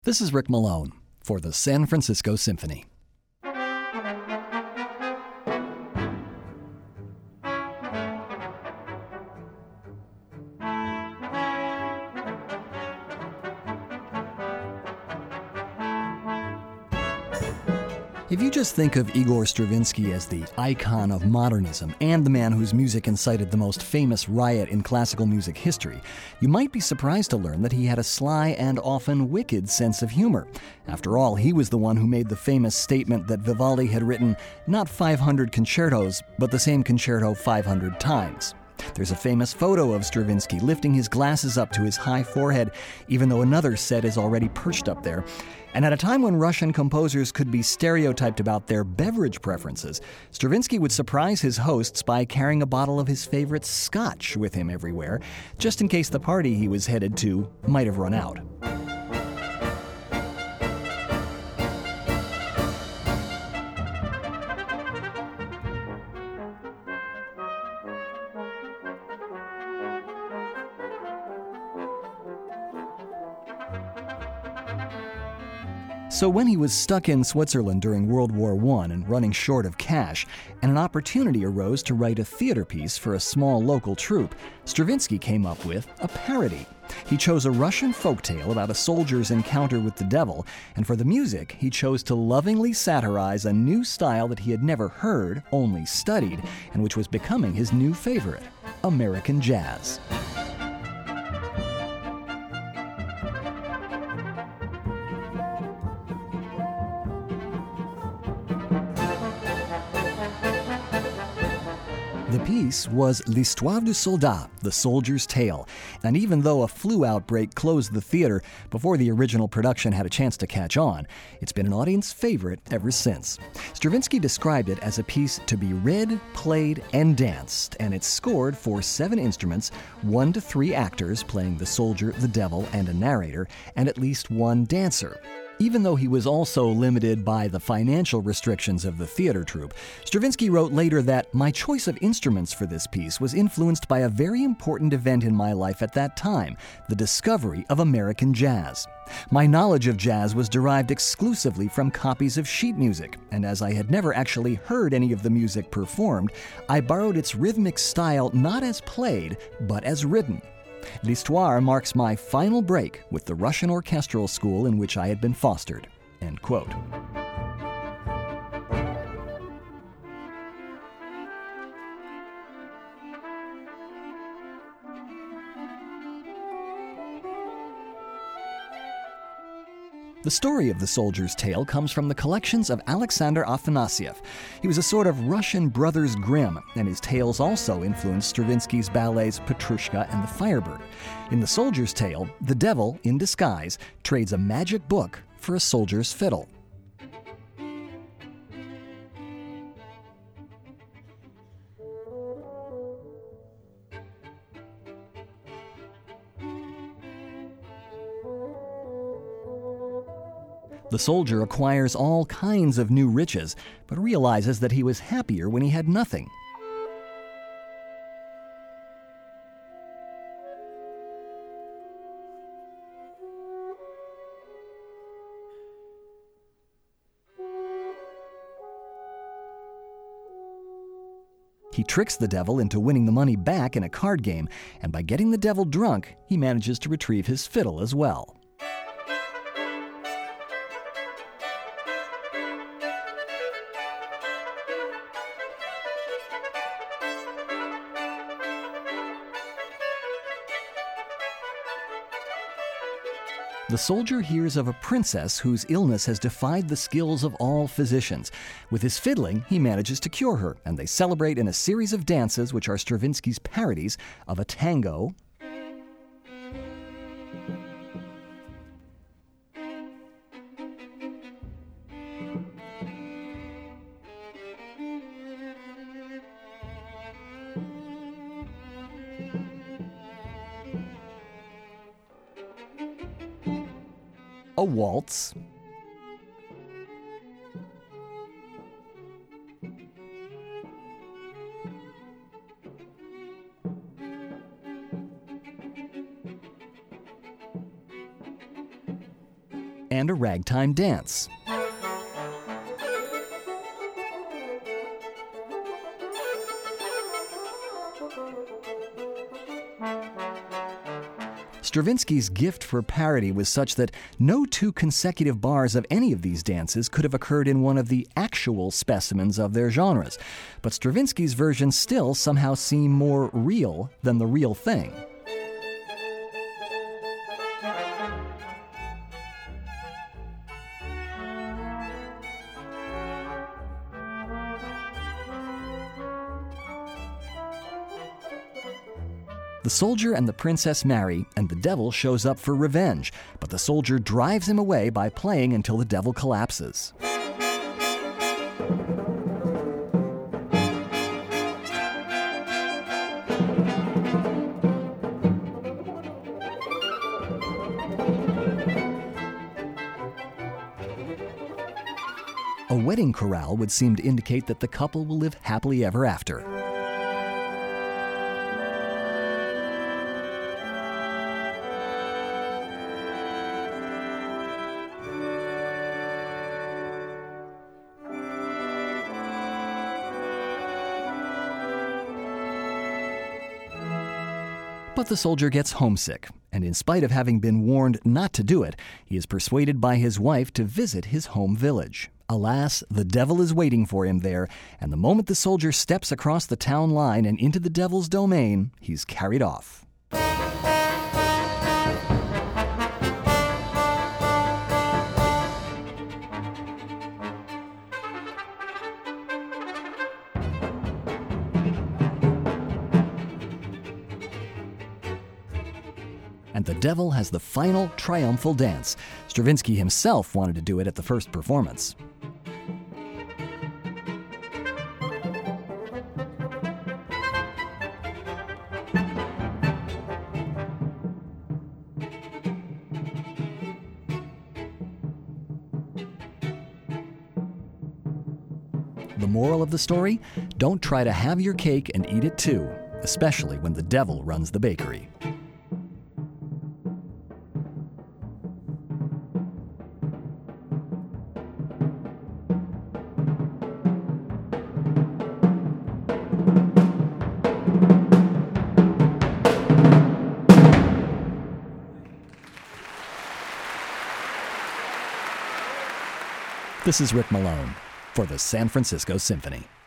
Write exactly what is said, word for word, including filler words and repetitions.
This is Rick Malone for the San Francisco Symphony. If you just think of Igor Stravinsky as the icon of modernism and the man whose music incited the most famous riot in classical music history, you might be surprised to learn that he had a sly and often wicked sense of humor. After all, he was the one who made the famous statement that Vivaldi had written not five hundred concertos, but the same concerto five hundred times. There's a famous photo of Stravinsky lifting his glasses up to his high forehead, even though another set is already perched up there. And at a time when Russian composers could be stereotyped about their beverage preferences, Stravinsky would surprise his hosts by carrying a bottle of his favorite scotch with him everywhere, just in case the party he was headed to might have run out. So when he was stuck in Switzerland during World War One and running short of cash, and an opportunity arose to write a theater piece for a small local troupe, Stravinsky came up with a parody. He chose a Russian folktale about a soldier's encounter with the devil, and for the music, he chose to lovingly satirize a new style that he had never heard, only studied, and which was becoming his new favorite, American jazz. The piece was L'Histoire du Soldat, The Soldier's Tale, and even though a flu outbreak closed the theater before the original production had a chance to catch on, it's been an audience favorite ever since. Stravinsky described it as a piece to be read, played, and danced, and it's scored for seven instruments, one to three actors playing the soldier, the devil, and a narrator, and at least one dancer. Even though he was also limited by the financial restrictions of the theater troupe, Stravinsky wrote later that my choice of instruments for this piece was influenced by a very important event in my life at that time, the discovery of American jazz. My knowledge of jazz was derived exclusively from copies of sheet music, and as I had never actually heard any of the music performed, I borrowed its rhythmic style not as played, but as written. L'Histoire marks my final break with the Russian orchestral school in which I had been fostered. End quote. The story of The Soldier's Tale comes from the collections of Alexander Afanasiev. He was a sort of Russian Brothers Grimm, and his tales also influenced Stravinsky's ballets Petrushka and the Firebird. In The Soldier's Tale, the devil, in disguise, trades a magic book for a soldier's fiddle. The soldier acquires all kinds of new riches, but realizes that he was happier when he had nothing. He tricks the devil into winning the money back in a card game, and by getting the devil drunk, he manages to retrieve his fiddle as well. The soldier hears of a princess whose illness has defied the skills of all physicians. With his fiddling, he manages to cure her, and they celebrate in a series of dances which are Stravinsky's parodies of a tango, a waltz, and a ragtime dance. Stravinsky's gift for parody was such that no two consecutive bars of any of these dances could have occurred in one of the actual specimens of their genres. But Stravinsky's versions still somehow seem more real than the real thing. The soldier and the princess marry, and the devil shows up for revenge, but the soldier drives him away by playing until the devil collapses. A wedding chorale would seem to indicate that the couple will live happily ever after. But the soldier gets homesick, and in spite of having been warned not to do it, he is persuaded by his wife to visit his home village. Alas, the devil is waiting for him there, and the moment the soldier steps across the town line and into the devil's domain, he's carried off. And the devil has the final triumphal dance. Stravinsky himself wanted to do it at the first performance. The moral of the story? Don't try to have your cake and eat it too, especially when the devil runs the bakery. This is Rick Malone for the San Francisco Symphony.